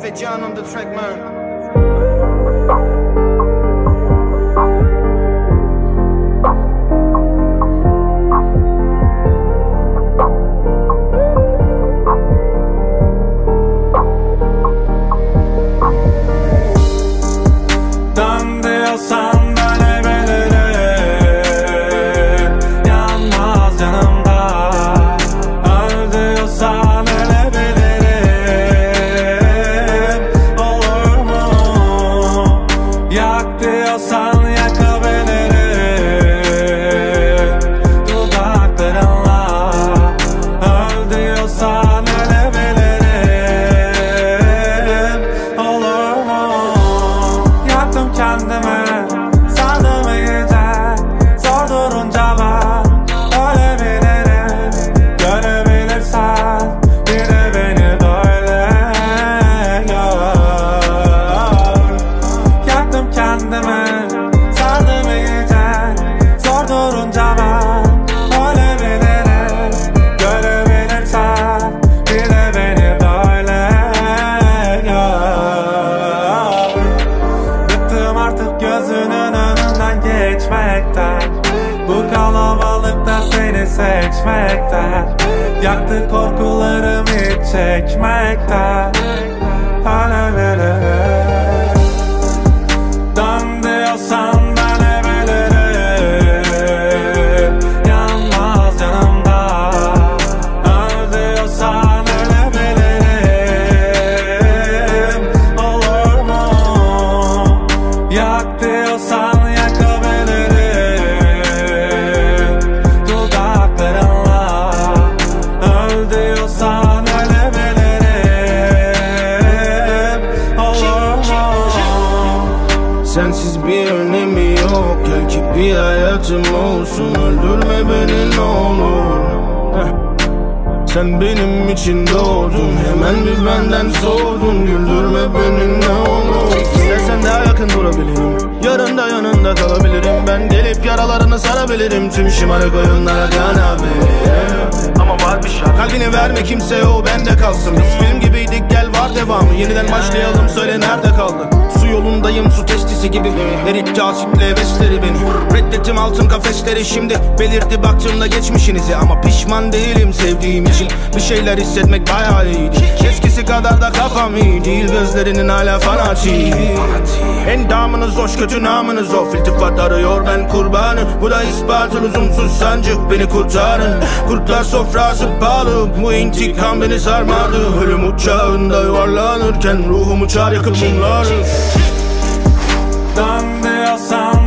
John on the track, man. Diyorsan ölebilirim, yanmaz yanımda. Öl diyorsan ölebilirim, olur mu? Yak diyorsan yakabilirim dudaklarınla. Öl diyorsan ölebilirim, olur mu? Yaktım kendimi, gözünün önünden geçmekten, bu kalabalıkta seni seçmekten. Yaktı korkularım hiç çekmekten. Ölebilirim. Dön diyorsan dönebilirim, yanmaz yanımda. Öl diyorsan ölebilirim, olur mu? Yak diyorsan yakabilirim dudaklarınla. Öl diyorsan ölebilirim, olur mu? Sensiz bir önemi yok, gel ki bir hayatım olsun. Öldürme beni ne olur. Sen benim için doğdun, hemen bir benden sordun. Güldürme beni ne olur. İstersen daha yakın durabilirim, yarın da yanında kalabilirim. Ben gelip yaralarını sarabilirim, tüm şımarık oyunlara kanabilirim. Ama var bir şart, kalbini verme kimseye, o bende kalsın. Biz film gibiydik, gel var devamı. Yeniden başlayalım, söyle nerede kaldı? Su yolundayım, su testisi gibi. Erik kasiple hevesleri beni. Reddettim altın kafesleri şimdi. Belirdi baktığımda geçmişinizi, ama pişman değilim sevdiğim için. Bir şeyler hissetmek bayağı iyiydi. Eskisi kadar da kafam iyi değil, gözlerinin hala fanatik. Endamınız hoş, kötü namınız o. İltifat arıyor, ben kurbanı. Bu da ispatı, lüzumsuz sancı, beni kurtarın. Kurtlar sofrası pahalı, bu intikam beni sarmadı. Ölüm uçağında yuvarlanırken ruhum uçar yakıp mumları. Dön diyorsan